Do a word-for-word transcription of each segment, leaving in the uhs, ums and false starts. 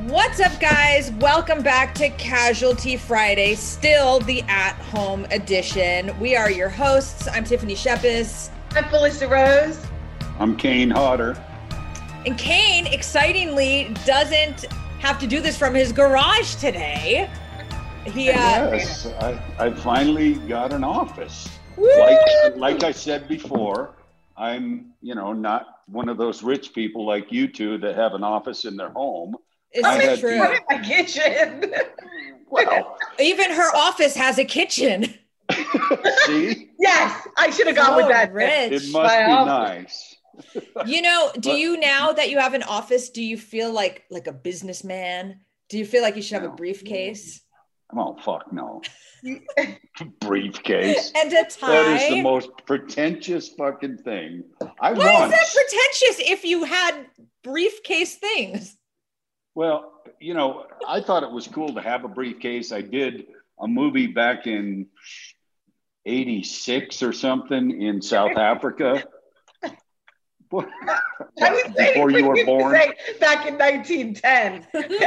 What's up, guys? Welcome back to Casualty Friday, still the at-home edition. We are your hosts. I'm Tiffany Shepis. I'm Felissa Rose. I'm Kane Hodder. And Kane, excitingly, doesn't have to do this from his garage today. He, uh, yes, I, I finally got an office. Woo! Like, like I said before, I'm, you know, not one of those rich people like you two that have an office in their home. Isn't it true? I'm in my kitchen. Well, even her office has a kitchen. See? Yes, I should have gone So with that. rich. It must My be office. nice. You know, do But- you, now that you have an office, do you feel like like a businessman? Do you feel like you should have a No. briefcase? Oh, fuck no. Briefcase. And a tie? That is the most pretentious fucking thing. I Why once, is that pretentious if you had briefcase things? Well, you know, I thought it was cool to have a briefcase. I did a movie back in eighty-six or something in South Africa. What? I was waiting Before for you were to born? say back in nineteen ten.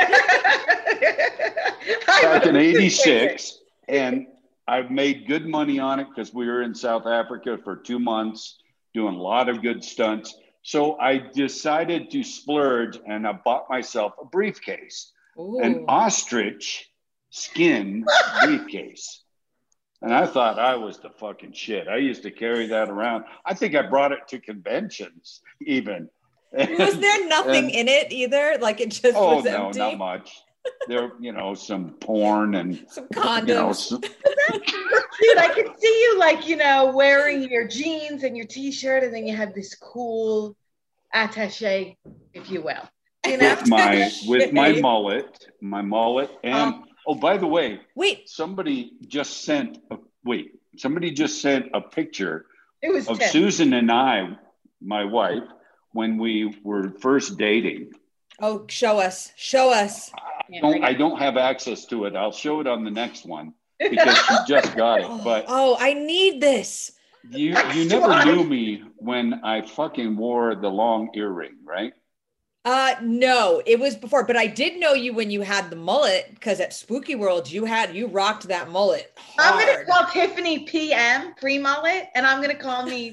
Back in eighty-six. And I've made good money on it because we were in South Africa for two months doing a lot of good stunts. So I decided to splurge and I bought myself a briefcase, an Ooh. ostrich skin briefcase. And I thought I was the fucking shit. I used to carry that around. I think I brought it to conventions even. Was there nothing and- in it either? Like it just Oh, was no, empty? not much. There, you know, some porn and, Some you know, condoms. some, Dude, I could see you like, you know, wearing your jeans and your t-shirt, and then you have this cool attaché, if you will. You know? with my with my Shit. mullet, my mullet, and Um, oh, by the way, Wait, somebody just sent a, wait, somebody just sent a picture It was of Tim. Susan and I, my wife, when we were first dating. oh, show us. Show us. Yeah, Don't, I I don't have access to it. I'll show it on the next one because she just got it. Oh, But oh, I need this. you Next you never one. knew me when I fucking wore the long earring, right? Uh, no, it was before, but I did know you when you had the mullet because at Spooky World you had you rocked that mullet I'm gonna hard. call Tiffany P M pre mullet, and I'm gonna call me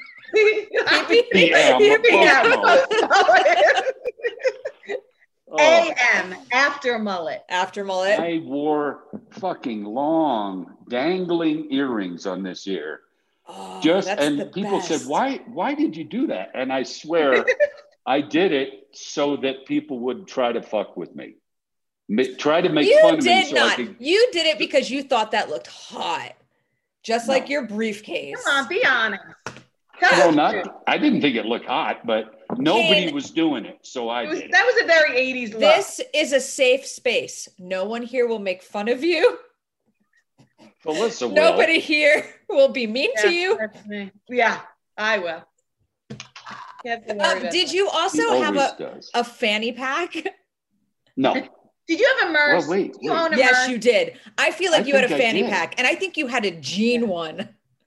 P M, P M post-mullet. Oh. A M after mullet. After mullet. I wore fucking long, dangling earrings on this ear. Oh, Just that's the and people best. said, "Why? Why did you do that?" And I swear, I did it so that people would try to fuck with me, Ma- try to make You fun of me. did So not. I could, You did it because you thought that looked hot, just No. like your briefcase. Come on, be honest. Tell well, us. not. I didn't think it looked hot, but nobody Kane, was doing it, so I It was, did. that was a very eighties look. This is a safe space. No one here will make fun of you. Felissa will. Nobody here will be mean Yeah, to you. that's me. Yeah, I will. You have to worry Uh, about did that. you He also have always a, does. a fanny pack? No. Did you have a merce? Well, wait, Did you wait. own a Yes, merce? you did. I feel like I you had a think I fanny did. pack, and I think you had a jean Yeah. one.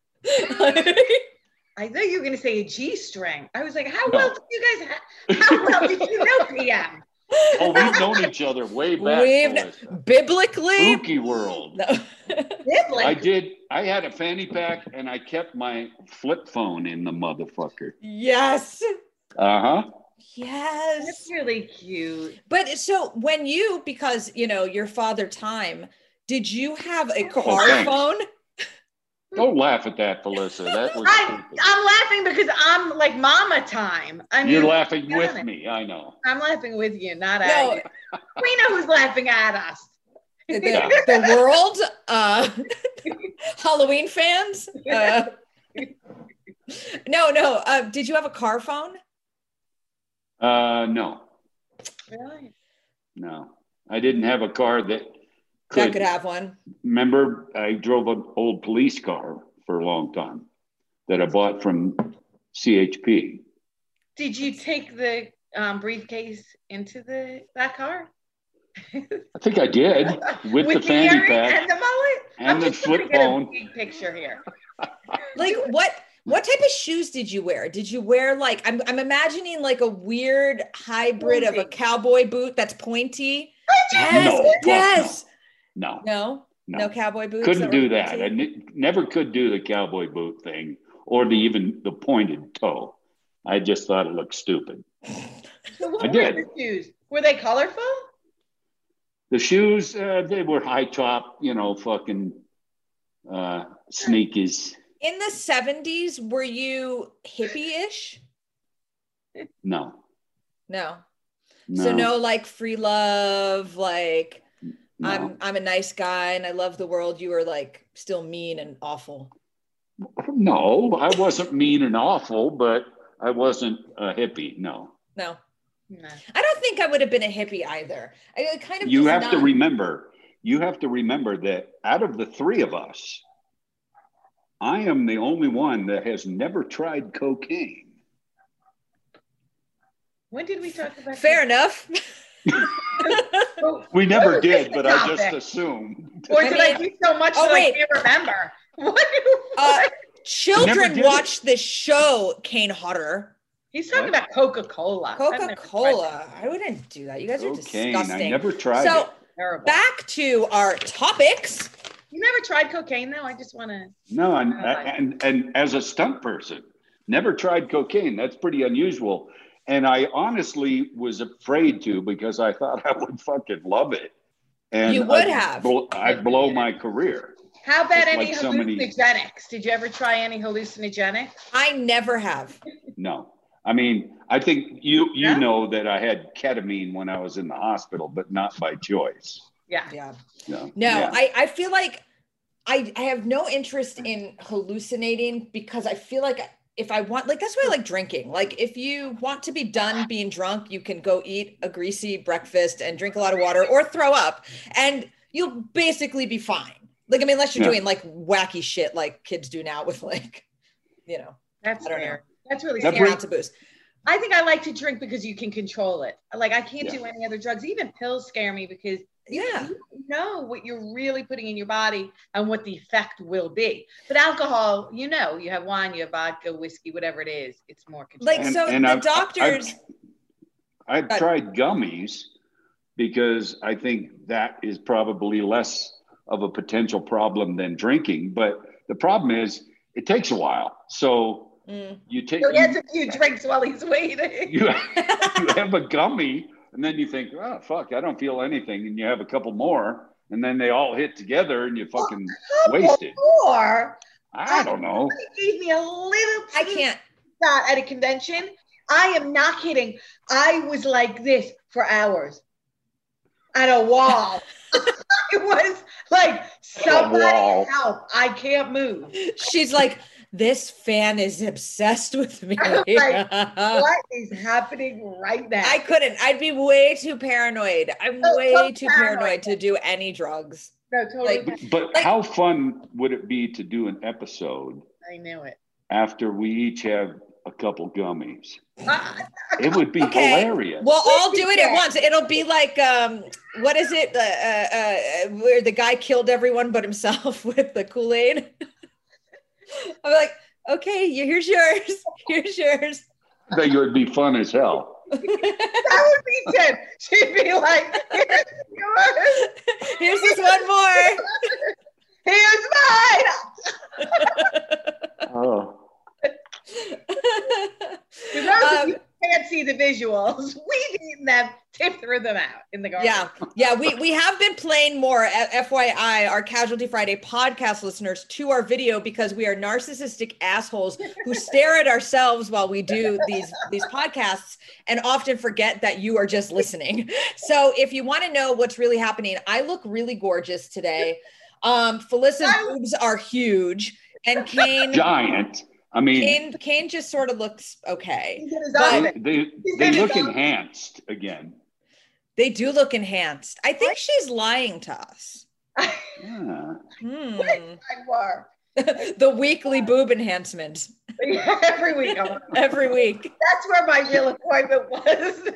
I thought you were going to say a G string. I was like, how No. well did you guys have? How well did you know P M? Oh, we've known each other way back. We've Felissa. biblically. Spooky world. No. Nibbling. I did. I had a fanny pack and I kept my flip phone in the motherfucker. Yes. Uh huh. Yes. That's really cute. But so when you, because you know your father time, did you have a Oh, car thanks. phone? Don't laugh at that, Felissa. That was I, stupid. I'm laughing because I'm like mama time. I mean, You're laughing be with honest. me. I know. I'm laughing with you, not at No, you. We know who's laughing at us. the, Yeah. the world, uh, Halloween fans. Uh, no, no. Uh, did you have a car phone? Uh, no, Really? no. I didn't have a car that That could. could have one. Remember, I drove an old police car for a long time that I bought from C H P. Did you take the um, briefcase into the that car? I think I did with, the fanny earring pack and the mullet? and I'm the just trying to flip get a phone. big picture here. Like what? What type of shoes did you wear? Did you wear like, I'm, I'm imagining like a weird hybrid of a cowboy boot that's pointy. Yes, No, yes. No. No, No. no cowboy boots. Couldn't that do were that. pointy? I ne- never could do the cowboy boot thing or the even the pointed toe. I just thought it looked stupid. So what I were did. the shoes? Were they colorful? The shoes, uh, they were high top, you know, fucking uh, sneakers. In the seventies, were you hippie-ish? No, No. no. So no like free love, like no. I'm I'm a nice guy and I love the world. You were like still mean and awful. No, I wasn't mean and awful, but I wasn't a hippie. No. No. No. I don't think I would have been a hippie either. I kind of You just have not. to remember, you have to remember that out of the three of us, I am the only one that has never tried cocaine. When did we talk about Fair enough. Oh, We never what was did, this but I just topic? assumed. Or I did I, mean- do so much Oh, that wait. I can't remember? What? Uh, what? Children did watch this show, Kane Hodder. He's talking what? about Coca-Cola. I've never tried Coca-Cola. I wouldn't do that. You guys are Cocaine, disgusting. I never tried so it. Terrible. back to our topics. You never tried cocaine though? I just want to. No, and, Oh, and and as a stunt person, never tried cocaine. That's pretty unusual. And I honestly was afraid to because I thought I would fucking love it. And You would I'd have. Blow, I'd blow my career. How about It's any like so many- hallucinogenics? Did you ever try any hallucinogenics? I never have. No. I mean, I think you you Yeah? know that I had ketamine when I was in the hospital, but not by choice. Yeah. Yeah. No, No, Yeah. I, I feel like I, I have no interest in hallucinating because I feel like if I want, like, that's why I like drinking. Like, if you want to be done being drunk, you can go eat a greasy breakfast and drink a lot of water or throw up, and you'll basically be fine. Like, I mean, unless you're Yeah. doing like wacky shit like kids do now with like, you know, That's I don't fair. That's really That fair. brings- amounts of booze. I think I like to drink because you can control it. Like I can't Yeah. do any other drugs. Even pills scare me because you, Yeah. you know what you're really putting in your body and what the effect will be. But alcohol, you know, you have wine, you have vodka, whiskey, whatever it is, it's more control. Like, so the I've- doctors. I've, I've But- tried gummies because I think that is probably less of a potential problem than drinking. But the problem is it takes a while. So Mm. you take so he has you, a few drinks while he's waiting. you, you have a gummy and then you think, oh, fuck, I don't feel anything. And you have a couple more and then they all hit together and you fucking waste it. Or I don't know. he gave me a little I can't. shot at a convention. I am not kidding. I was like this for hours at a wall. It was like, somebody wall. help. I can't move. She's like, this fan is obsessed with me. Like, What is happening right now? I couldn't. I'd be way too paranoid. I'm Oh, way so too paranoid. paranoid to do any drugs. no, totally. like- But Like- how fun would it be to do an episode I knew it. after we each have a couple gummies? Ah, It would be Okay. hilarious. We'll all do it at Yeah. once. It'll be like, um, what is it? Uh, uh, uh, where the guy killed everyone but himself with the Kool-Aid. I'm like, okay, here's yours. Here's yours. I think it would be fun as hell. that would be Jen. She'd be like, here's yours. Here's this one more. Here's mine. Oh, For those of Um, you who can't see the visuals, we've eaten them, tipped through them out in the garden. Yeah, yeah, we we have been playing more. F- FYI, our Casualty Friday podcast listeners to our video because we are narcissistic assholes who stare at ourselves while we do these these podcasts and often forget that you are just listening. So if you want to know what's really happening, I look really gorgeous today. Um, Felicia's boobs are huge, and Kane giant. I mean, Kane Kane just sort of looks okay. He did his But- outfit. they, they, they look enhanced again. They do look enhanced. I think she's lying to us. Yeah. Hmm. I were. The weekly boob enhancement Every week. I'm- every week. That's where my real appointment was.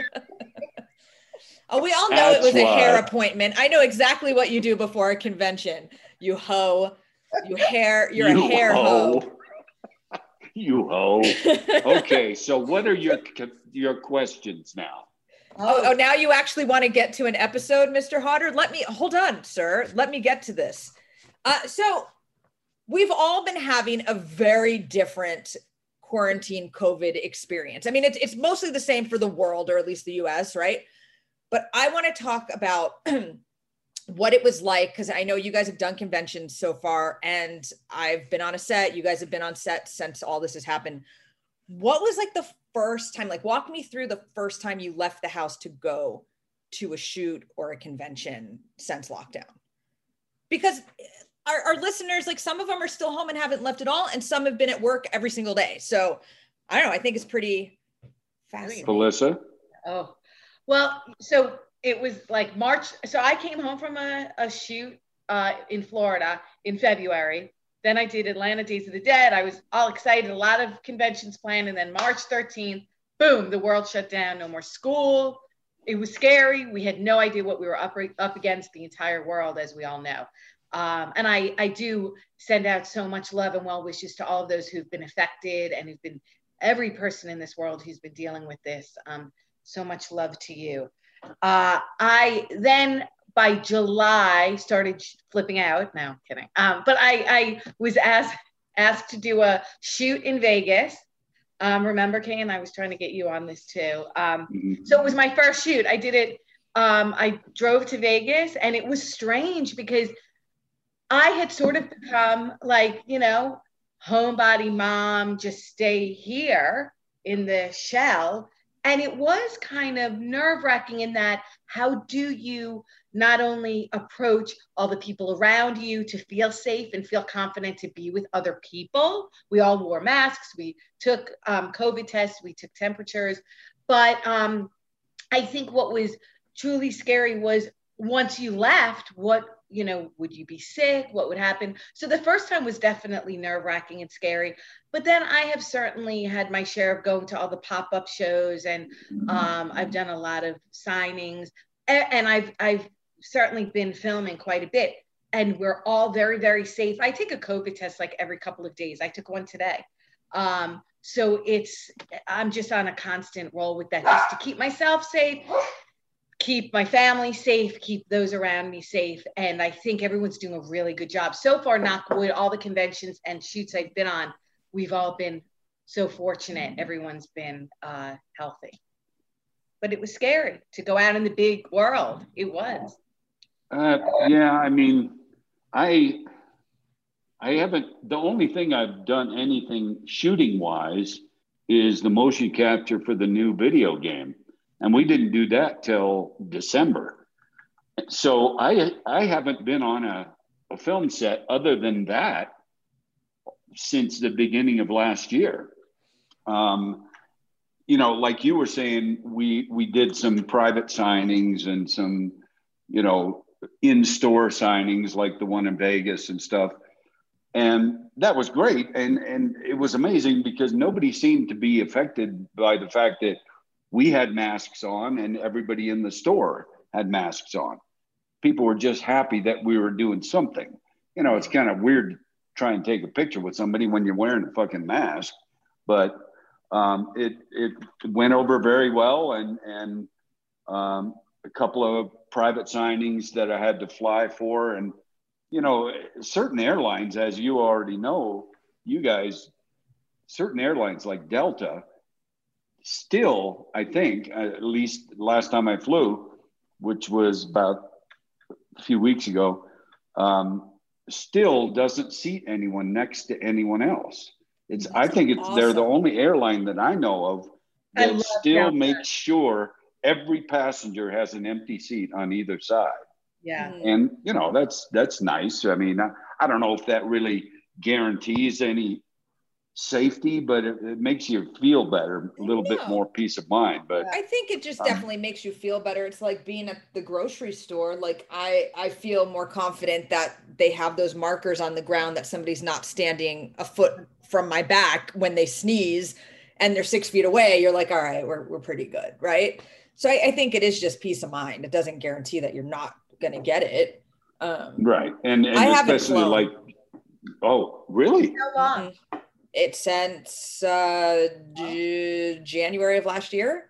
Oh, we all know it was That's a hair why. appointment. I know exactly what you do before a convention. You hoe. You hair. You're You a hair hoe. hoe. You hoe. Okay, so what are your your questions now? Oh, oh, now you actually want to get to an episode, Mister Hodder? Let me, hold on, sir. Let me get to this. Uh, so we've all been having a very different quarantine COVID experience. I mean, it's, it's mostly the same for the world, or at least the U S, right? But I want to talk about what it was like, because I know you guys have done conventions so far, and I've been on a set. You guys have been on set since all this has happened. What was like the first time, like walk me through the first time you left the house to go to a shoot or a convention since lockdown? Because our, our listeners, like some of them are still home and haven't left at all, and some have been at work every single day. So I don't know, I think it's pretty fascinating. Melissa? Oh, well, so it was like March. So I came home from a, a shoot uh, in Florida in February. Then I did Atlanta Days of the Dead. I was all excited, a lot of conventions planned. And then March thirteenth, boom, the world shut down. No more school. It was scary. We had no idea what we were up, up against, the entire world, as we all know. Um, and I, I do send out so much love and well wishes to all of those who've been affected, and who've been, every person in this world who's been dealing with this. Um, so much love to you. Uh, I then, by July, started flipping out. No, kidding. Um, but I, I was asked asked to do a shoot in Vegas. Um, remember, Kane? I was trying to get you on this too. Um, so it was my first shoot. I did it. Um, I drove to Vegas, and it was strange because I had sort of become like, you know, homebody mom, just stay here in the shell. And it was kind of nerve-wracking in that, how do you not only approach all the people around you to feel safe and feel confident to be with other people? We all wore masks, we took um, COVID tests, we took temperatures. But um, I think what was truly scary was once you left, what, you know, would you be sick? What would happen? So the first time was definitely nerve-wracking and scary. But then I have certainly had my share of going to all the pop-up shows, and um, I've done a lot of signings, and I've I've certainly been filming quite a bit. And we're all very, very safe. I take a COVID test like every couple of days. I took one today. Um, so it's, I'm just on a constant roll with that, just to keep myself safe, keep my family safe, keep those around me safe. And I think everyone's doing a really good job. So far, knock wood, all the conventions and shoots I've been on, we've all been so fortunate. Everyone's been uh, healthy. But it was scary to go out in the big world. It was. Uh, yeah, I mean, I I haven't, the only thing I've done anything shooting wise is the motion capture for the new video game. And we didn't do that till December. So I I haven't been on a, a film set other than that since the beginning of last year. Um, you know, like you were saying, we we did some private signings and some, you know, in-store signings like the one in Vegas and stuff. And that was great. And, and it was amazing because nobody seemed to be affected by the fact that we had masks on and everybody in the store had masks on. People were just happy that we were doing something. You know, it's kind of weird to try and take a picture with somebody when you're wearing a fucking mask, but um, it, it went over very well. And, and um, a couple of private signings that I had to fly for. And, you know, certain airlines, as you already know, you guys, certain airlines like Delta, still, I think, at least last time I flew, which was about a few weeks ago, um, still doesn't seat anyone next to anyone else. It's, That's I think it's, awesome. They're the only airline that I know of that still Delta. Makes sure every passenger has an empty seat on either side. Yeah. And, you know, that's, that's nice. I mean, I, I don't know if that really guarantees any safety, but it, it makes you feel better, a little bit more peace of mind. But I think it just um, definitely makes you feel better. It's like being at the grocery store. Like I, I feel more confident that they have those markers on the ground that somebody's not standing a foot from my back when they sneeze and they're six feet away. You're like, all right, we're, we're pretty good. Right. So I, I think it is just peace of mind. It doesn't guarantee that you're not going to get it. Um, right. And, and especially like, oh, really? How long? It since uh, J- January of last year.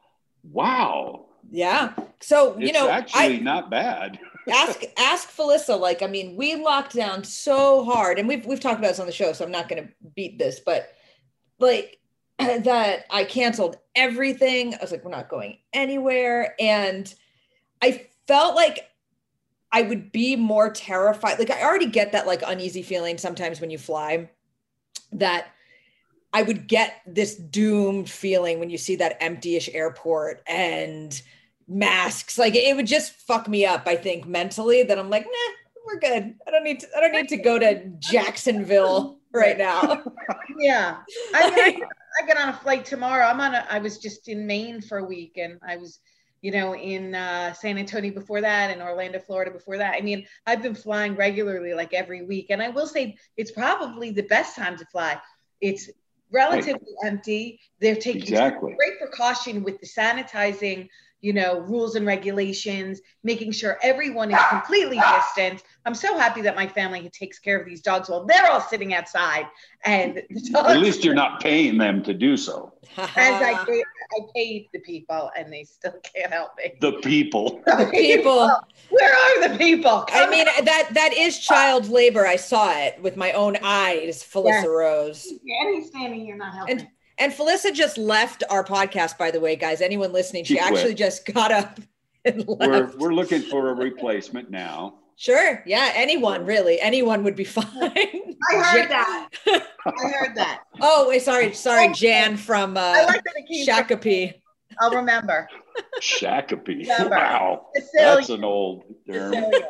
Wow. Yeah. So, you it's know, actually I, not bad. ask ask Felissa. Like, I mean, we locked down so hard, and we've we've talked about this on the show, so I'm not going to beat this, but like that I canceled everything. I was like, we're not going anywhere, and I felt like I would be more terrified. Like, I already get that like uneasy feeling sometimes when you fly, that I would get this doomed feeling when you see that empty-ish airport and masks. Like, it would just fuck me up, I think, mentally, that I'm like, nah, we're good. I don't need to, I don't need to go to Jacksonville right now. Yeah. I mean, I, I get on a flight tomorrow. I'm on a, I was just in Maine for a week, and I was, you know, in uh, San Antonio before that, and Orlando, Florida before that. I mean, I've been flying regularly, like every week. And I will say it's probably the best time to fly. It's relatively right. empty. They're taking exactly. great precaution with the sanitizing, you know, rules and regulations, making sure everyone is completely distant. I'm so happy that my family takes care of these dogs while they're all sitting outside. And the dogs, at least you're not paying them to do so. As I paid, I paid the people, and they still can't help me. The people. The people. Where are the people? Come I mean, out. that that is child labor. I saw it with my own eyes, Felissa Yes. Rose. And he's standing here not helping. And, and Felissa just left our podcast, by the way, guys. Anyone listening, she, She actually quit. just got up and left. We're, we're looking for a replacement now. Sure. Yeah. Anyone, really. Anyone would be fine. I heard that. I heard that. Oh, wait, sorry. Sorry, Jan from uh, I like that it came from- Shakopee. I'll remember. Shakopee. Remember. Wow. Cecilia. That's an old term. Cecilia.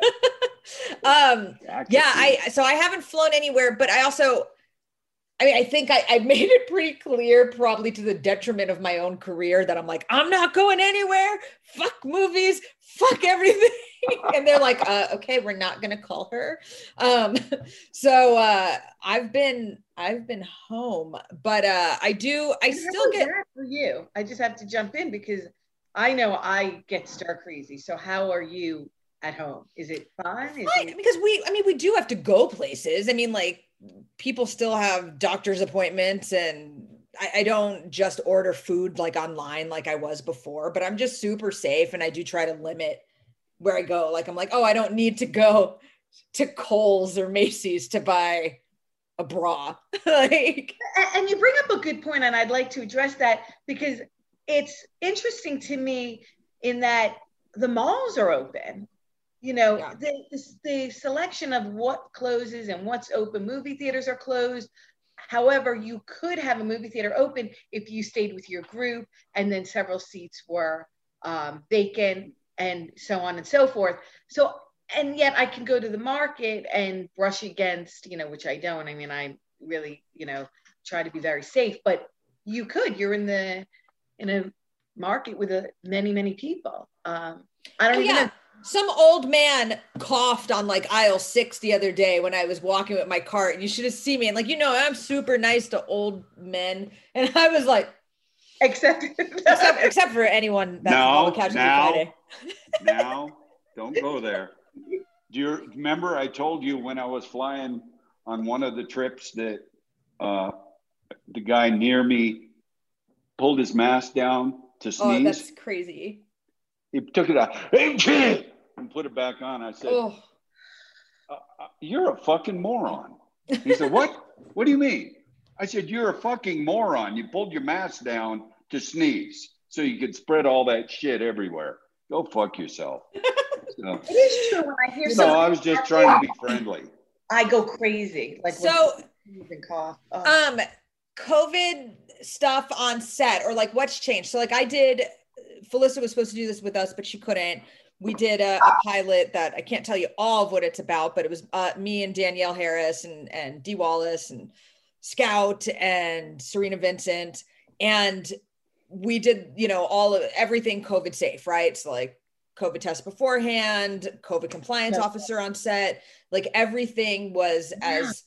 um, Shakopee. yeah, I so I haven't flown anywhere, but I also, I mean, I think I, I made it pretty clear, probably to the detriment of my own career, that I'm like, I'm not going anywhere. Fuck movies. Fuck everything. And they're like, uh, okay, we're not going to call her. Um, so uh, I've been, I've been home, but uh, I do, I And still how is get. that for you? I just have to jump in because I know I get stir crazy. So how are you at home? Is it fun? Is Fine, it- because we, I mean, we do have to go places. I mean, like, people still have doctor's appointments, and I, I don't just order food like online like I was before, but I'm just super safe, and I do try to limit where I go. Like, I'm like, oh, I don't need to go to Kohl's or Macy's to buy a bra. Like, And- and you bring up a good point, and I'd like to address that because it's interesting to me in that the malls are open. You know, Yeah. the, the, the selection of what closes and what's open. Movie theaters are closed. However, you could have a movie theater open if you stayed with your group, and then several seats were um, vacant, and so on and so forth. So, and yet I can go to the market and brush against, you know, which I don't. I mean, I really, you know, try to be very safe, but you could. You're in the in a market with a, many, many people. Um, I don't oh, even yeah. know. Some old man coughed on like aisle six the other day when I was walking with my cart, and you should have seen me. And like, you know, I'm super nice to old men. And I was like, Except, except, except for anyone that's No, involved with Casualty now. Friday. Now, don't go there. Do you remember I told you when I was flying on one of the trips that uh, the guy near me pulled his mask down to sneeze? Oh, that's crazy. He took it out, hey, kid, and put it back on. I said, Oh, uh, uh, you're a fucking moron. He said, what? What do you mean? I said, you're a fucking moron. You pulled your mask down to sneeze so you could spread all that shit everywhere. Go fuck yourself. So, it is true when I hear no, something. I was just trying to be friendly. I go crazy. Like so when and cough. Oh. um, COVID stuff on set, or like what's changed? So like I did, Felissa was supposed to do this with us, but she couldn't. We did a, a pilot that I can't tell you all of what it's about, but it was uh, me and Danielle Harris and, and Dee Wallace and Scout and Serena Vincent. And we did, you know, all of everything COVID safe, right? So like COVID test beforehand, COVID compliance Yes. officer on set, like everything was Yeah. as,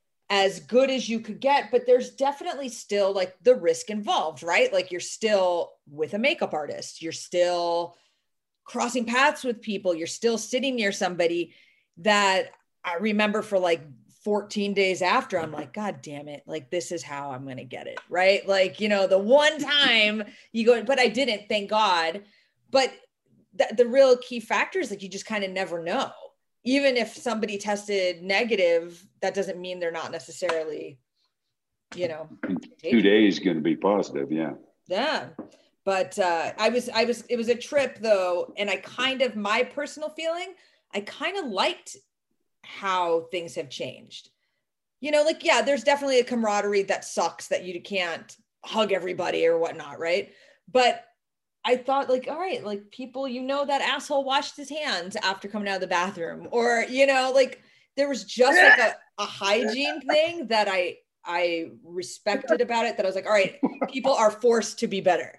as good as you could get, but there's definitely still like the risk involved, right? Like you're still with a makeup artist, you're still crossing paths with people, you're still sitting near somebody that I remember for like fourteen days after, I'm like, God damn it. Like, this is how I'm going to get it. Right. Like, you know, the one time you go, but I didn't, thank God. But th- the real key factor is like, you just kind of never know. Even if somebody tested negative, that doesn't mean they're not necessarily, you know, two days going to be positive. Yeah. Yeah. But uh, I was, I was, it was a trip though. And I kind of, my personal feeling, I kind of liked how things have changed. You know, like, yeah, there's definitely a camaraderie that sucks that you can't hug everybody or whatnot. Right. But I thought like, all right, like people, you know, that asshole washed his hands after coming out of the bathroom, or, you know, like there was just like a, a hygiene thing that I, I respected about it, that I was like, all right, people are forced to be better.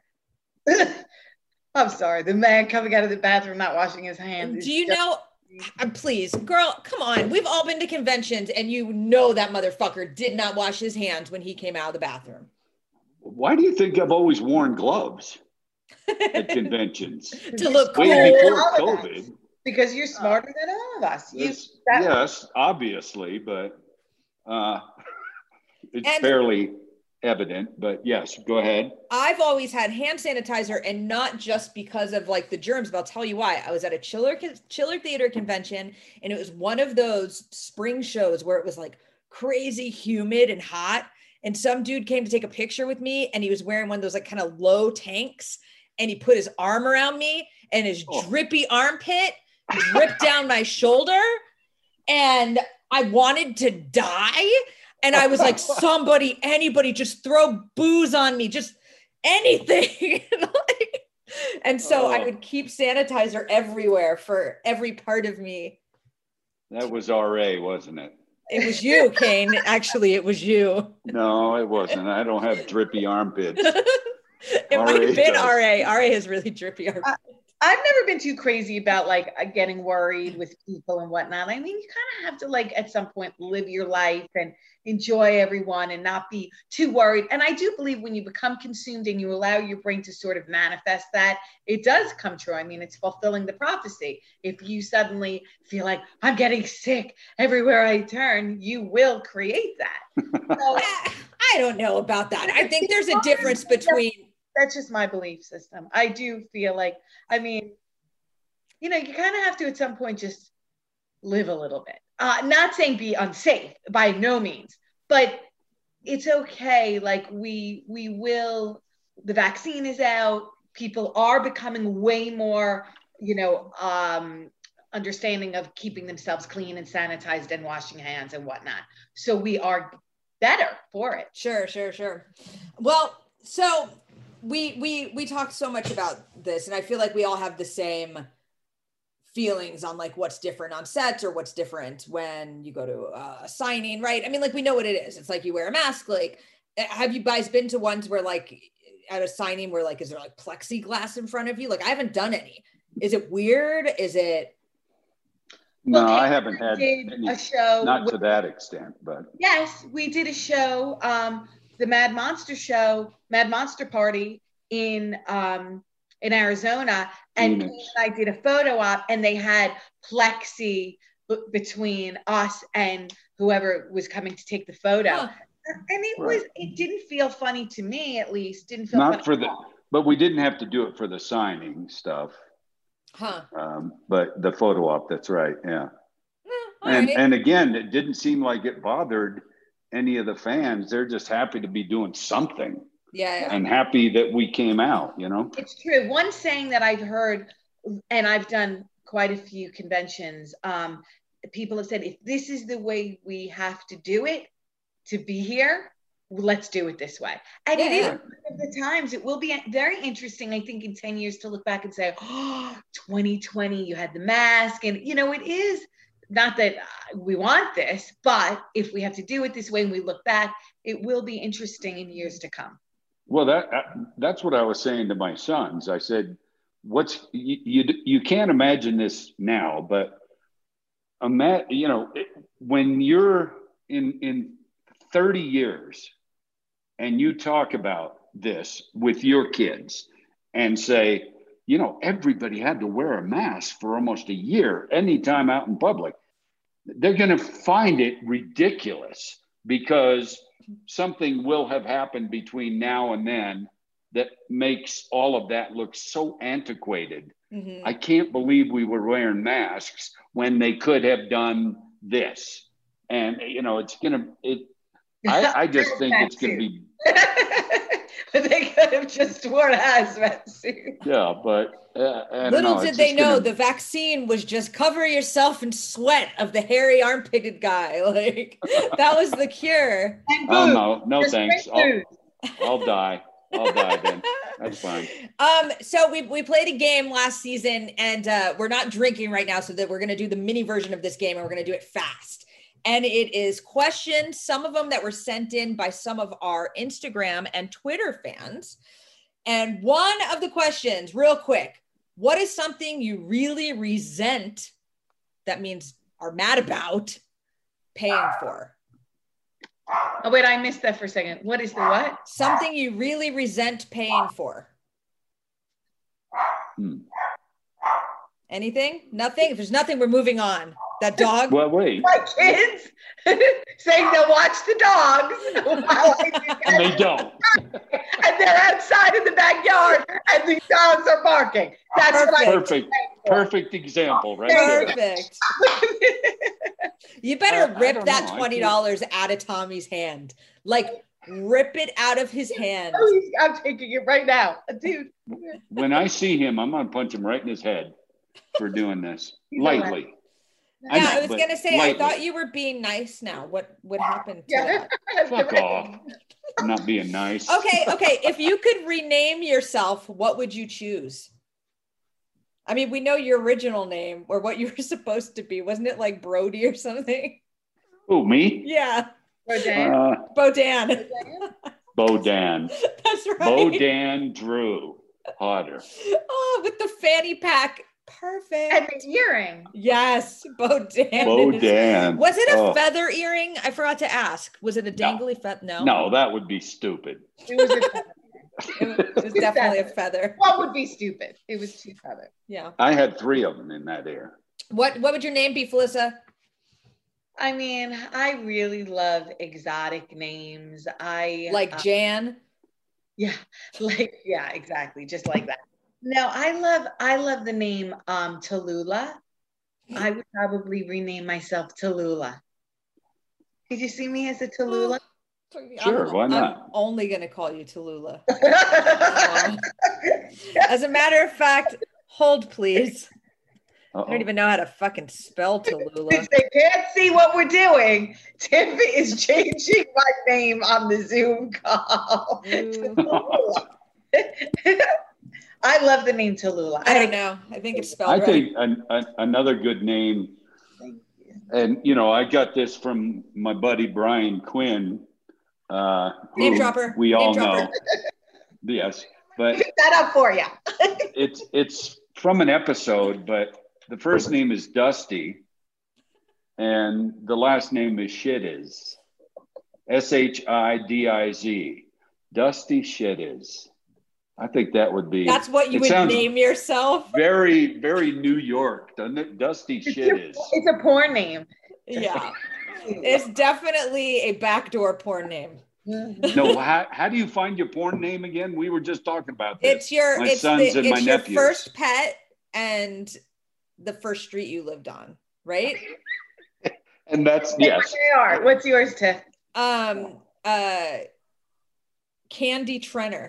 I'm sorry. The man coming out of the bathroom, not washing his hands. Do you just- know, uh, please, girl, come on. We've all been to conventions and you know that motherfucker did not wash his hands when he came out of the bathroom. Why do you think I've always worn gloves at conventions? To look cool. Way before COVID. Because you're smarter than all of us. You, that, yes, obviously, but uh, it's and fairly evident. But yes, go ahead. I've always had hand sanitizer, and not just because of like the germs, but I'll tell you why. I was at a chiller chiller theater convention, and it was one of those spring shows where it was like crazy humid and hot. And some dude came to take a picture with me, and he was wearing one of those like kind of low tanks, and he put his arm around me, and his oh. drippy armpit dripped down my shoulder, and I wanted to die. And I was like, somebody, anybody, just throw booze on me, just anything. And so oh. I would keep sanitizer everywhere for every part of me. That was R A, wasn't it? It was you, Kane. Actually, it was you. No, it wasn't. I don't have drippy armpits. It might have been R A. R A has really drippy armpits. Uh, I've never been too crazy about like getting worried with people and whatnot. I mean, you kind of have to like at some point live your life and enjoy everyone and not be too worried. And I do believe when you become consumed and you allow your brain to sort of manifest that, it does come true. I mean, it's fulfilling the prophecy. If you suddenly feel like I'm getting sick everywhere I turn, you will create that. So, I don't know about that. I think there's a difference between. That's just my belief system. I do feel like, I mean, you know, you kind of have to at some point just live a little bit. Uh, not saying be unsafe, by no means, but it's okay. Like we, we will, the vaccine is out. People are becoming way more, you know, um, understanding of keeping themselves clean and sanitized and washing hands and whatnot. So we are better for it. Sure, sure, sure. Well, so we we we talked so much about this, and I feel like we all have the same feelings on like what's different on set or what's different when you go to a signing, right? I mean, like we know what it is. It's like you wear a mask. Like, have you guys been to ones where like at a signing where like, is there like plexiglass in front of you? Like I haven't done any. Is it weird? Is it? No, well, I haven't had any, a show. Not with, to that extent, but. Yes, we did a show, um, the Mad Monster show, Mad Monster Party in um, in Arizona, and Phoenix. Pete and I did a photo op, and they had plexi b- between us and whoever was coming to take the photo, huh. and it right. was it didn't feel funny to me, at least didn't feel not funny for the, but we didn't have to do it for the signing stuff, huh? Um, but the photo op, that's right, yeah, eh, and right. and again, it didn't seem like it bothered any of the fans. They're just happy to be doing something. Yeah, yeah. And happy that we came out, you know? It's true. One saying that I've heard, and I've done quite a few conventions, um, people have said, if this is the way we have to do it to be here, let's do it this way. And yeah, it is, of the times, it will be very interesting, I think, in ten years to look back and say, oh, twenty twenty, you had the mask. And, you know, it is not that we want this, but if we have to do it this way and we look back, it will be interesting in years to come. Well, that that's what I was saying to my sons. I said, "What's you you, you can't imagine this now, but ima- you know, when you're in in thirty years and you talk about this with your kids and say, you know, everybody had to wear a mask for almost a year anytime out in public. they're going to find it ridiculous because something will have happened between now and then that makes all of that look so antiquated. Mm-hmm. I can't believe we were wearing masks when they could have done this. And, you know, it's going to, it. I, I just think it's going to be. But they could have just worn a hazmat suit. Yeah, but uh, little know, did they know gonna... the vaccine was just cover yourself in sweat of the hairy armpitted guy. Like that was the cure. Oh no, no just thanks. I'll, I'll die. I'll die then. That's fine. Um, so we we played a game last season, and uh, we're not drinking right now, so that we're gonna do the mini version of this game, and we're gonna do it fast. And it is questions, some of them that were sent in by some of our Instagram and Twitter fans. And one of the questions, real quick, what is something you really resent, that means are mad about, paying for? Oh, wait, I missed that for a second. What is the what? Something you really resent paying for. Hmm. Anything? Nothing? If there's nothing, we're moving on. That dog? Well, wait. My kids saying they'll watch the dogs while I do and they don't. And they're outside in the backyard and the dogs are barking. That's Perfect. what I Perfect. Perfect example, right? Perfect. You better uh, rip that twenty dollars out of Tommy's hand. Like, rip it out of his hand. I'm taking it right now. Dude. When I see him, I'm going to punch him right in his head for doing this. Lightly. Yeah, I, know, I was going to say, lightly. I thought you were being nice now. What what happened to yeah. that? Fuck off. I'm not being nice. Okay, okay. If you could rename yourself, what would you choose? I mean, we know your original name or what you were supposed to be. Wasn't it like Brody or something? Oh, me? Yeah. Bodan. Uh, Bodan. Bodan. That's right. Bodan Drew Potter. Oh, with the fanny pack. Perfect. And the earring. Yes, Bodan. Bodan. Was it a oh. feather earring? I forgot to ask. Was it a dangly no. feather? No. No, that would be stupid. It was, a it was definitely a feather. What would be stupid? It was two feathers. Yeah. I had three of them in that ear. What What would your name be, Felissa? I mean, I really love exotic names. I like uh, Jan. Yeah, like yeah, exactly, just like that. No, I love I love the name um Tallulah. I would probably rename myself Tallulah. Did you see me as a Tallulah? Sure, I'm, why not? I'm only gonna call you Tallulah. um, as a matter of fact, hold please. Uh-oh. I don't even know how to fucking spell Tallulah. If they can't see what we're doing, Tim is changing my name on the Zoom call. I love the name Tallulah. I don't know. I think it's spelled I right. think an, an, another good name, Thank you. And you know, I got this from my buddy Brian Quinn. Uh, name dropper. We name all dropper. know. Yes, but pick that up for you. it's it's from an episode, but the first name is Dusty, and the last name is Shittiz. S H I D I Z. Dusty Shittiz. I think that would be. That's what you would name yourself. Very, very New York, doesn't it? Dusty Shittiz. It's a porn name. Yeah, it's definitely a backdoor porn name. No, how, how do you find your porn name again? We were just talking about this. It's your my it's sons the, and it's my your nephews. first pet and the first street you lived on, right? And that's yes. They are. What's yours, Tiff? Um, uh, Candy Trenner.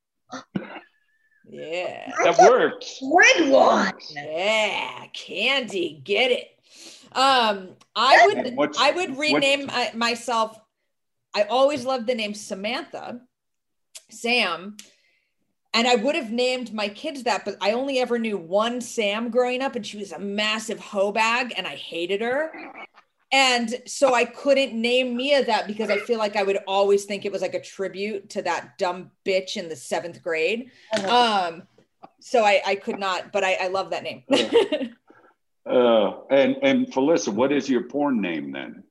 Yeah, that works. Good one. Yeah, Candy, get it. Um, I would What's, I would rename my, myself. I always loved the name Samantha, Sam, and I would have named my kids that, but I only ever knew one Sam growing up, and she was a massive hoe bag, and I hated her. And so I couldn't name Mia that because I feel like I would always think it was like a tribute to that dumb bitch in the seventh grade. Um, so I, I could not, but I, I love that name. uh, and, and Felissa, what is your porn name then?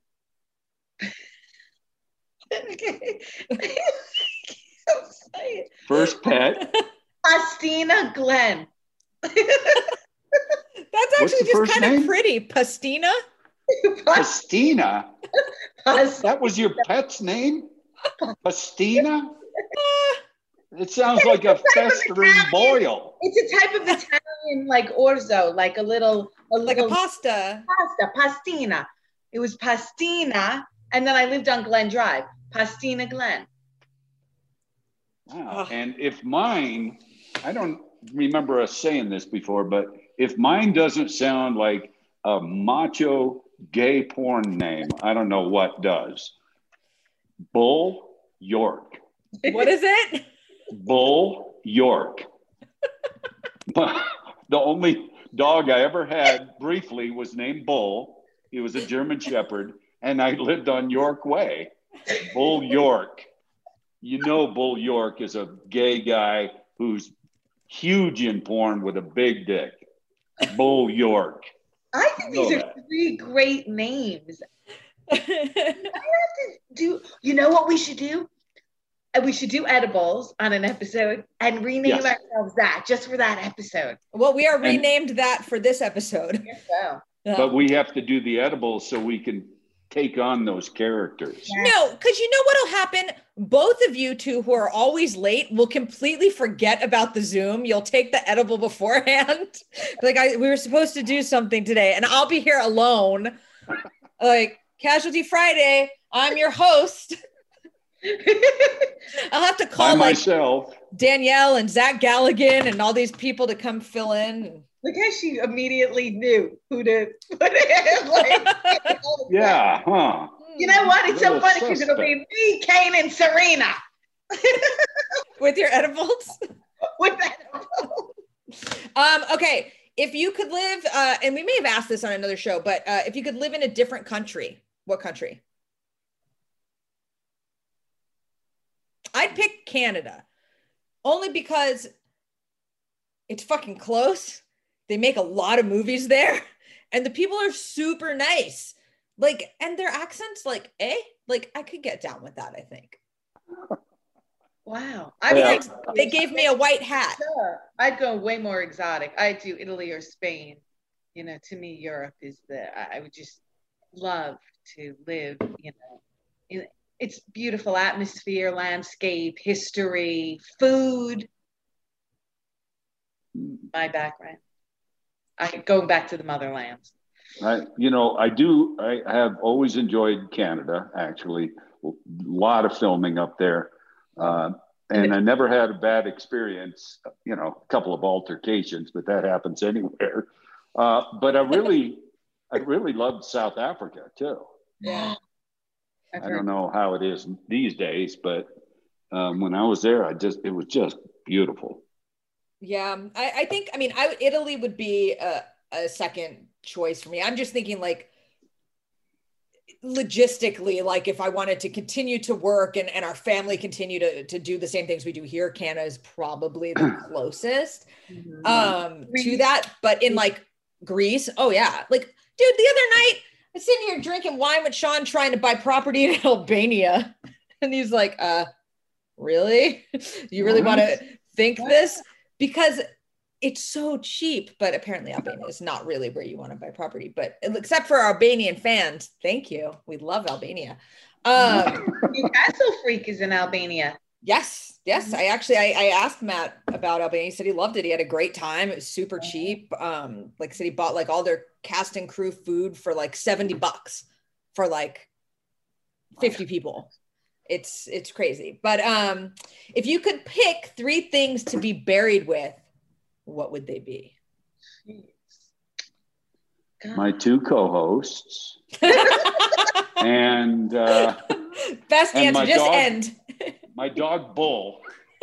First pet. Pastina Glenn. That's actually just kind of pretty. Pastina? Pastina? Pas- That was your pet's name? Pastina? It sounds like a festering boil. It's a type of Italian, like orzo, like a little, a Like a little pasta. pasta, pastina. It was pastina, and then I lived on Glen Drive, Pastina Glen. Wow. And if mine, I don't remember us saying this before, but if mine doesn't sound like a macho gay porn name, I don't know what does. Bull York. What is it? Bull York. The only dog I ever had briefly was named Bull. He was a German Shepherd, and I lived on York Way. Bull York. You know, Bull York is a gay guy who's huge in porn with a big dick. Bull York. I think You know these are that. three great names. I have to do, you know what we should do? Uh, We should do edibles on an episode and rename Yes. ourselves that just for that episode. Well, we are And- renamed that for this episode. So, Yeah. But we have to do the edibles so we can take on those characters. No, because you know what'll happen? Both of you two who are always late will completely forget about the Zoom. You'll take the edible beforehand. Like I we were supposed to do something today, and I'll be here alone. Like Casualty Friday, I'm your host. I'll have to By call like myself. Danielle and Zach Galligan and all these people to come fill in. look how she immediately knew who to put in. Like, Yeah, huh? you know what? It's so Little funny because it'll be me, Kane, and Serena With your edibles. with that. Um, okay. If you could live, uh, and we may have asked this on another show, but uh, if you could live in a different country, what country? I'd pick Canada, only because it's fucking close. They make a lot of movies there, and the people are super nice. Like, and their accents, like, eh? Like, I could get down with that, I think. Wow. I mean, Yeah. like, they gave me a white hat. Sure. I'd go way more exotic. I'd do Italy or Spain. You know, to me, Europe is the, I I would just love to live, you know, in its beautiful atmosphere, landscape, history, food. My background. I going back to the motherlands. I, you know, I do. I have always enjoyed Canada. Actually, a lot of filming up there, uh, and I never had a bad experience. You know, a couple of altercations, but that happens anywhere. Uh, but I really, I really loved South Africa too. Yeah. I've I heard- don't know how it is these days, but um, when I was there, I just it was just beautiful. Yeah, I, I think, I mean, I Italy would be a, a second choice for me. I'm just thinking like logistically, like if I wanted to continue to work and, and our family continue to, to do the same things we do here, Canada is probably the closest Mhm. um, to Greece. that. But in like Greece, oh yeah. Like, dude, the other night I was sitting here drinking wine with Sean trying to buy property in Albania. And he's like, uh, really? You really want to think this? Because it's so cheap, but apparently Albania is not really where you want to buy property. But except for Albanian fans, thank you. We love Albania. Um, Newcastle Freak is in Albania. yes, yes. I actually I, I asked Matt about Albania. He said he loved it. He had a great time. It was super cheap. Um, like I said, he bought like all their cast and crew food for like seventy bucks for like fifty people. It's it's crazy. But um, if you could pick three things to be buried with, what would they be? Jeez. God. My two co-hosts and uh, Best And answer, my just dog- end. my dog Bull.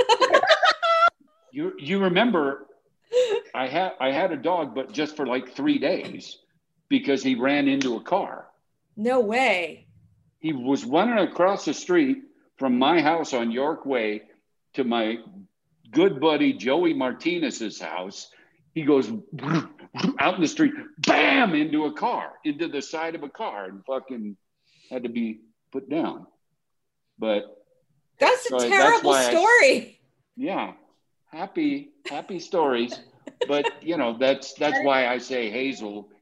you you remember I had I had a dog, but just for like three days because he ran into a car. No way. He was running across the street from my house on York Way to my good buddy Joey Martinez's house. He goes out in the street, bam, into a car, into the side of a car, and fucking had to be put down. But That's a So that's terrible why I- story. yeah, happy, happy stories. But you know, that's that's why I say Hazel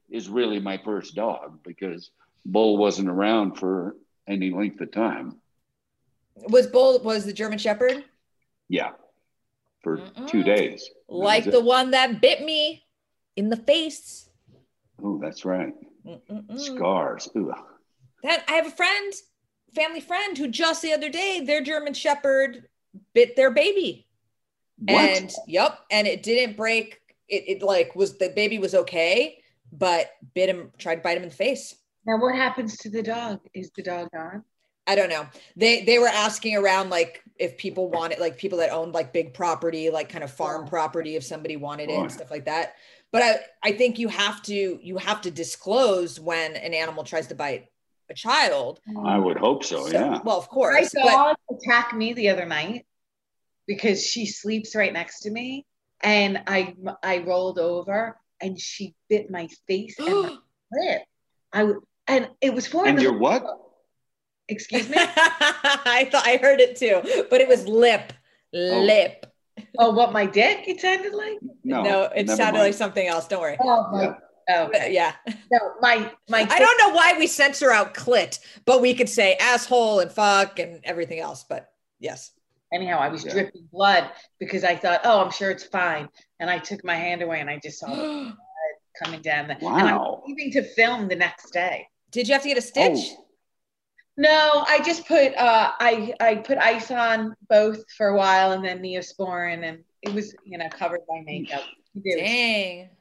is really my first dog because Bull wasn't around for any length of time. Was Bull, was the German Shepherd? Yeah, for Mm-mm. two days. Like the one that bit me in the face. Oh, that's right. Mm-mm-mm. Scars. Ugh. That I have a friend, family friend, who just the other day, their German Shepherd bit their baby. What? And yep, and it didn't break. It, it like was the baby was okay, but bit him, tried to bite him in the face. Now, what happens to the dog? Is the dog gone? I don't know. They they were asking around like if people want it, like people that owned like big property, like kind of farm property, if somebody wanted it Boy. and stuff like that. But I, I think you have to you have to disclose when an animal tries to bite a child. I would hope so, So, yeah. well, of My course. But dog attacked me the other night because she sleeps right next to me, and I I rolled over and she bit my face and my lip. I would, and it was for And the- your what? Excuse me. I thought I heard it too, but it was lip, lip. Oh, what my dick? It sounded like. No, No, it never sounded mind. like something else. Don't worry. Oh my. Yeah. Oh, But, yeah. no, my my. I don't know why we censor out clit, but we could say asshole and fuck and everything else. But yes. Anyhow, I was Yeah. dripping blood because I thought, oh, I'm sure it's fine, and I took my hand away and I just saw the blood coming down. The, Wow. And I'm leaving to film the next day. Did you have to get a stitch? Oh. No, I just put uh, I I put ice on both for a while and then Neosporin, and it was, you know, covered by makeup. It was- Dang.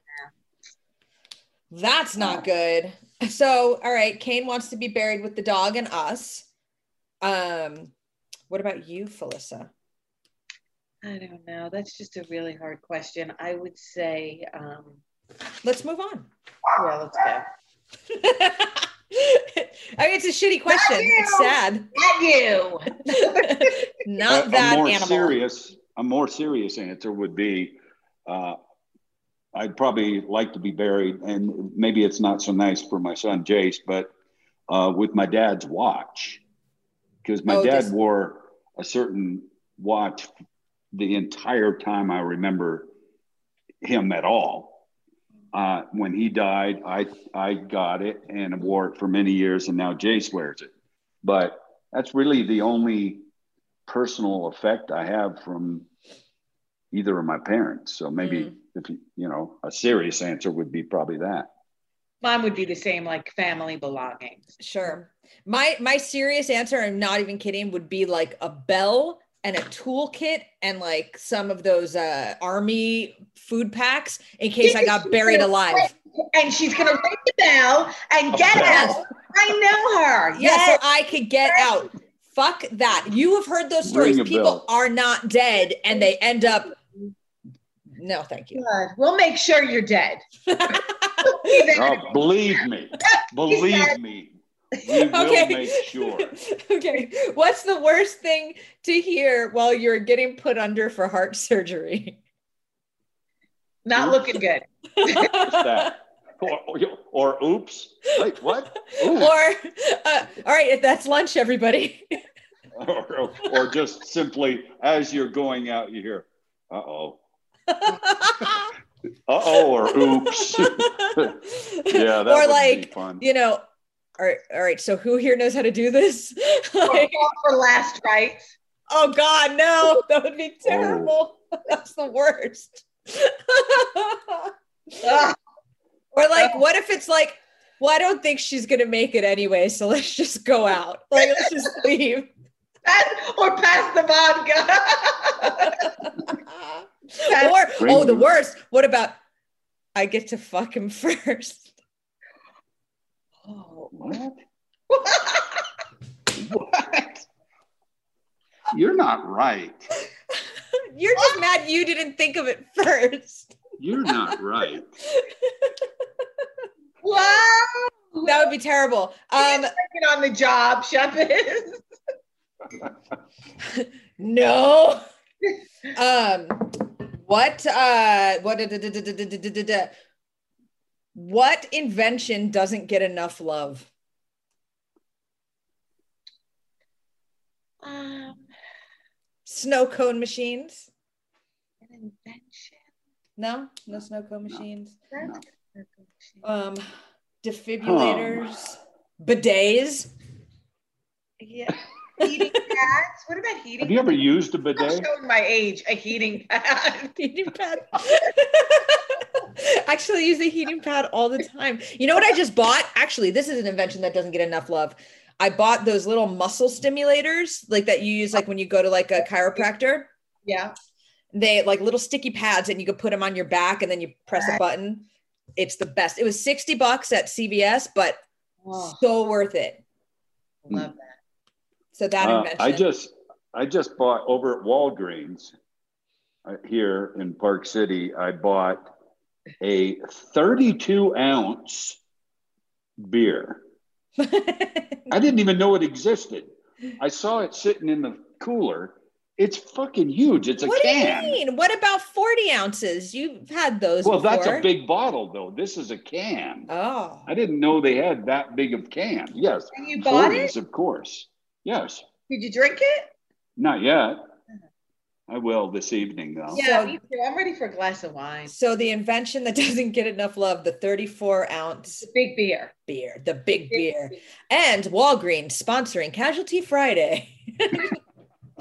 That's not good. So, all right, Kane wants to be buried with the dog and us. Um, what about you, Felissa? I don't know. That's just a really hard question. I would say, um, Let's move on. yeah, let's go. I mean, it's a shitty question. It's sad. Not you. Not a, that a more animal. serious, a more serious answer would be, uh, I'd probably like to be buried, and maybe it's not so nice for my son Jace, but uh, with my dad's watch, because my Oh, dad this- wore a certain watch the entire time I remember him at all. Uh, when he died, I I got it and wore it for many years, and now Jace wears it. But that's really the only personal effect I have from either of my parents. So maybe Mm. if you, you know, a serious answer would be probably that. Mine would be the same, like family belongings. Sure. My my serious answer, I'm not even kidding, would be like a bell and a toolkit and like some of those uh army food packs in case I got buried alive. And she's gonna ring the bell and get bell. out. I know her. Yeah, Yes. so I could get out. Fuck that. You have heard those stories. Ring a People bell. are not dead and they end up. No, thank you. Good. We'll make sure you're dead. Oh, believe me, believe me, we will Okay. make sure. Okay. What's the worst thing to hear while you're getting put under for heart surgery? Not looking good. What's that? Or, or, or oops. Wait, what? Ooh. Or, uh, all right, that's lunch, everybody. or, or just simply as you're going out, you hear, uh-oh. Uh-oh, or oops. Yeah, that or would like, be fun. you know, all right, all right, so who here knows how to do this? Like, For last rites. oh God, no, that would be terrible. That's the worst. Ugh. Or like, what if it's like, well, I don't think she's gonna make it anyway, so let's just go out. Like, let's just leave. Pass- or pass the vodka. Or, Bring oh, the you- worst. What about I get to fuck him first? Oh. What? What? You're not right. You're just mad you didn't think of it first. You're not right. Wow. That would be terrible. Um, Working on the job, Chef is. no. Um, what? Uh, what? What invention doesn't get enough love? Um, Snow cone machines? an invention. No, no snow cone machines. That's Um, defibrillators, huh. Bidets. Yeah. Heating pads. What about heating? Have you ever used a bidet? I'm showing my age. A heating pad. Heating pad. Actually, I use a heating pad all the time. You know what I just bought? Actually, this is an invention that doesn't get enough love. I bought those little muscle stimulators, like that you use, like when you go to like a chiropractor. Yeah. They like little sticky pads, and you could put them on your back, and then you press a button. It's the best. It was sixty bucks at C V S, but oh, so worth it. Love that. So that uh, invention. I just, I just bought over at Walgreens uh, here in Park City. I bought a thirty-two ounce beer. I didn't even know it existed. I saw it sitting in the cooler. It's fucking huge. It's a what can. What do you mean? What about forty ounces? You've had those Well, before. That's a big bottle, though. This is a can. Oh. I didn't know they had that big of can. Yes. And you bought it? Of course. Yes. Did you drink it? Not yet. I will this evening, though. Yeah, so, me too. I'm ready for a glass of wine. So the invention that doesn't get enough love, the thirty-four ounce the big beer. Beer, the big, big beer. beer. And Walgreens sponsoring Casualty Friday. so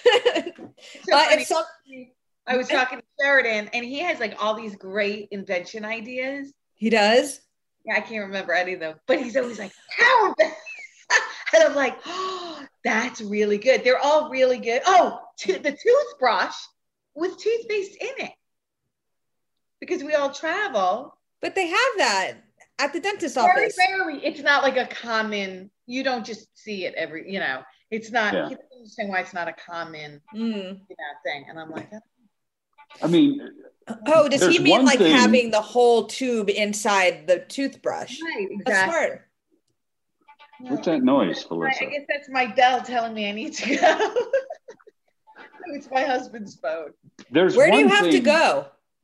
uh, some, I was talking to Sheridan, and he has like all these great invention ideas. He does? Yeah, I can't remember any of them, but he's always like, how? And I'm like, oh, that's really good. They're all really good. Oh, t- the toothbrush with toothpaste in it. Because we all travel. But they have that at the dentist's Very office. Very rarely. It's not like a common, you don't just see it every, you know, it's not, yeah. He doesn't understand why it's not a common mm. you know, thing. And I'm like, oh. I mean. Oh, does he mean like thing... having the whole tube inside the toothbrush? Right, exactly. That's smart. What's that noise, Felissa? I guess that's my bell telling me I need to go. It's my husband's phone. There's Where do you have thing... to go?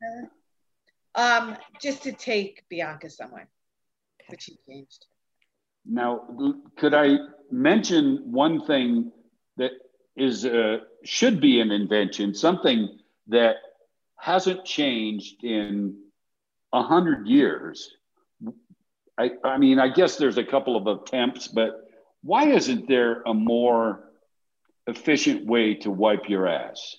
Um, just to take Bianca somewhere, okay. But she changed. Now, could I mention one thing that is uh, should be an invention, something that hasn't changed in a hundred years? I, I mean, I guess there's a couple of attempts, but why isn't there a more efficient way to wipe your ass?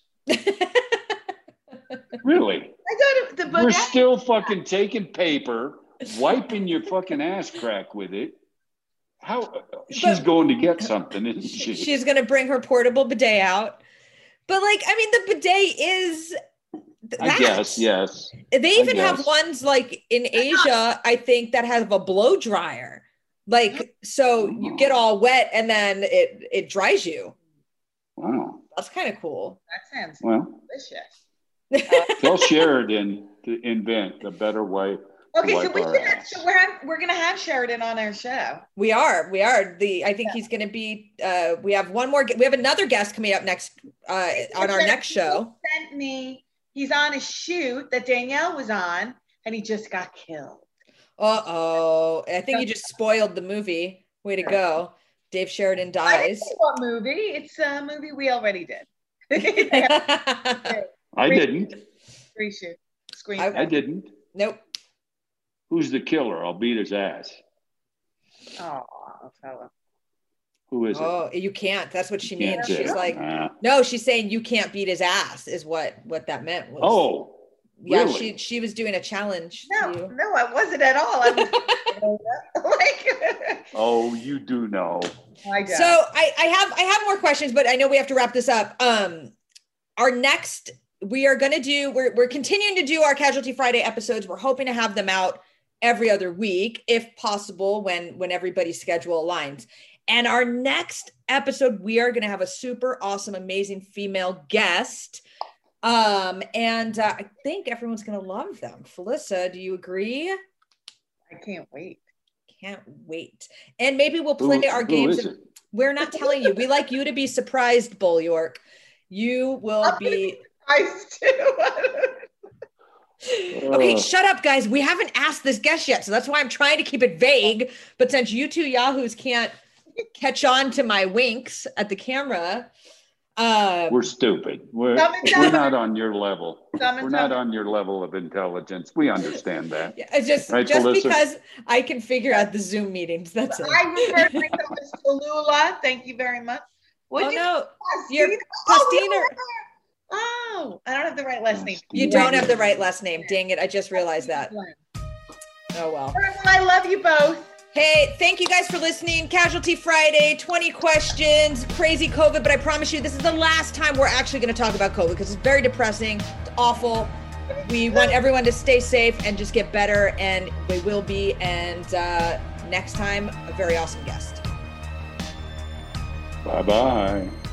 Really? I got the We're still fucking taking paper, wiping your fucking ass crack with it. How she's but, going to get something, isn't she? She's going to bring her portable bidet out. But like, I mean, the bidet is that. I guess, yes. They even have ones like in Asia, I think, that have a blow dryer. Like, so you get all wet and then it it dries you. Wow. That's kind of cool. That sounds well, delicious. Uh, tell Sheridan to invent a better way. Okay, so we should, so we're have, we're gonna have Sheridan on our show. We are, we are. The I think yeah. he's gonna be. Uh, we have one more. We have another guest coming up next uh, on our next show. Sent me. He's on a shoot that Danielle was on, and he just got killed. Uh oh! I think you just spoiled the movie. Way to go, Dave Sheridan dies. I didn't say what movie? It's a movie we already did. I didn't. Reshoot. Screen. I, I didn't. Nope. Who's the killer? I'll beat his ass. Oh, I'll tell him. Who is oh, it? You can't. That's what she means. She's it. like, uh, no, she's saying you can't beat his ass is what, what that meant. Was. Oh, yeah. really? She, she was doing a challenge. No, to you. no, I wasn't at all. I was like, oh, you do know. I so I, I have, I have more questions, but I know we have to wrap this up. Um, our next, we are going to do, we're, we're continuing to do our Casualty Friday episodes. We're hoping to have them out every other week, if possible, when, when everybody's schedule aligns. And our next episode, we are going to have a super awesome, amazing female guest. Um, and uh, I think everyone's going to love them. Felissa, do you agree? I can't wait. Can't wait. And maybe we'll play who, our who games. Is it? We're not telling you. We like you to be surprised, Bull York. You will I'll be. Surprised too. Okay, shut up, guys. We haven't asked this guest yet, so that's why I'm trying to keep it vague. But since you two yahoos can't catch on to my winks at the camera, Uh, we're stupid. We're, we're not on your level. We're not on your level of intelligence. We understand that. Yeah, it's just right, just Felissa? Because I can figure out the Zoom meetings. That's it. I refer to myself as Tallulah. Thank you very much. What'd oh you no, you're Pastina. Oh, I don't have the right last name. You don't have the right last name. Dang it! I just realized that. Oh well. All right, well, I love you both. Hey, thank you guys for listening. Casualty Friday, twenty questions, crazy COVID, but I promise you this is the last time we're actually going to talk about COVID because it's very depressing. It's awful. We want everyone to stay safe and just get better, and we will be. And uh, next time, a very awesome guest. Bye-bye.